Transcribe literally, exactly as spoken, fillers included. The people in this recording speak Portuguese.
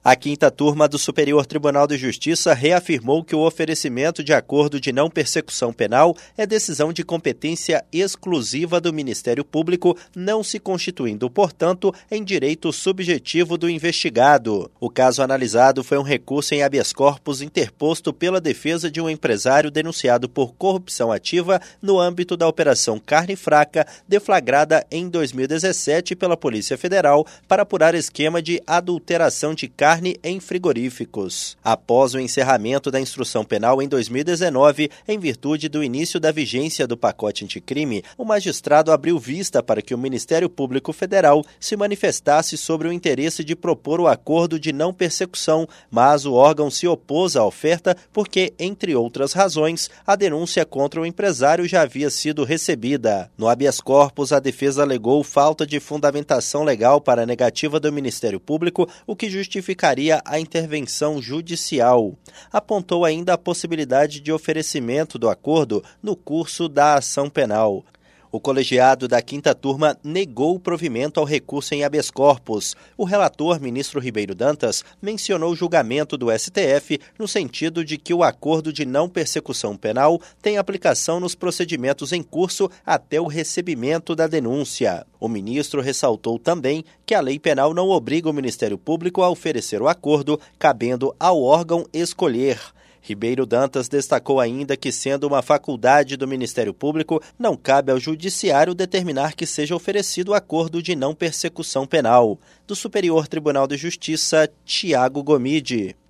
A quinta turma do Superior Tribunal de Justiça reafirmou que o oferecimento de acordo de não persecução penal é decisão de competência exclusiva do Ministério Público, não se constituindo, portanto, em direito subjetivo do investigado. O caso analisado foi um recurso em habeas corpus interposto pela defesa de um empresário denunciado por corrupção ativa no âmbito da Operação Carne Fraca, deflagrada em dois mil e dezessete pela Polícia Federal para apurar esquema de adulteração de carne carne em frigoríficos. Após o encerramento da instrução penal em dois mil e dezenove, em virtude do início da vigência do pacote anticrime, o magistrado abriu vista para que o Ministério Público Federal se manifestasse sobre o interesse de propor o acordo de não persecução, mas o órgão se opôs à oferta porque, entre outras razões, a denúncia contra o empresário já havia sido recebida. No habeas corpus, a defesa alegou falta de fundamentação legal para a negativa do Ministério Público, o que justifica a intervenção judicial. Apontou ainda a possibilidade de oferecimento do acordo no curso da ação penal. O colegiado da quinta turma negou o provimento ao recurso em habeas corpus. O relator, ministro Ribeiro Dantas, mencionou o julgamento do S T F no sentido de que o acordo de não persecução penal tem aplicação nos procedimentos em curso até o recebimento da denúncia. O ministro ressaltou também que a lei penal não obriga o Ministério Público a oferecer o acordo, cabendo ao órgão escolher. Ribeiro Dantas destacou ainda que, sendo uma faculdade do Ministério Público, não cabe ao Judiciário determinar que seja oferecido o acordo de não persecução penal. Do Superior Tribunal de Justiça, Tiago Gomide.